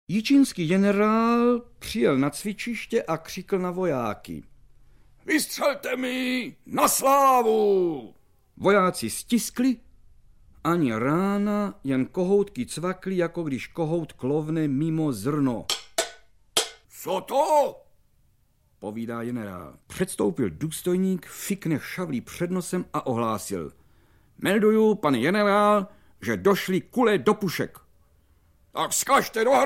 Jičínský generál přijel na cvičiště a křikl na vojáky. Vystřelte mi na slávu! Vojáci stiskli, ani rána, jen kohoutky cvakly, jako když kohout klovne mimo zrno. Co to? Povídá generál. Předstoupil důstojník, fikne šavlí před nosem a ohlásil. Melduju, pane generál, že došly kule do pušek. Tak vzkažte do